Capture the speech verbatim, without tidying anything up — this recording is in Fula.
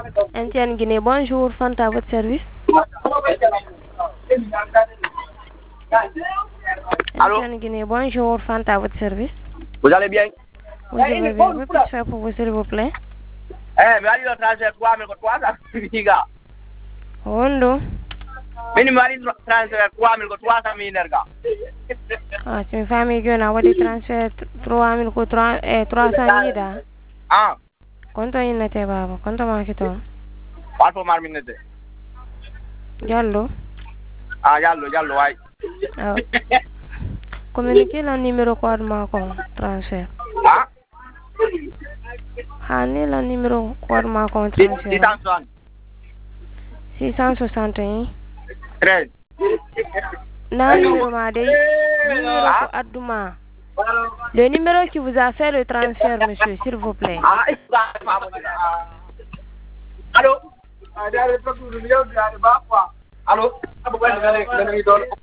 M T N Guinée, bonjour, Fanta à votre service. Allô? M T N Guinée, bonjour, Fanta à votre service. Vous allez bien? Vous allez bien, que puis-je faire pour vous, s'il vous plaît? Eh, mais allez le transfert trois mille trois cents mille gars. Rondo. Minimum allez transfert trois mille trois cents mille gars. Ah, c'est une famille qui a fait transfert trois mille ko trois cent mille. Ah. Quanto in nete baba? Quanto manchi to? Quanto mar minute? Giallo? Ah, giallo, giallo, vai. Ah. Comuniquez le numéro code marquant transfert. Ah? Hanni le numéro code marquant transfert. six cent soixante et un. treize. Non, numéro ma de numéro ko aduma. Le numéro qui vous a fait le transfert, monsieur, s'il vous plaît. Ah, allô? Allô?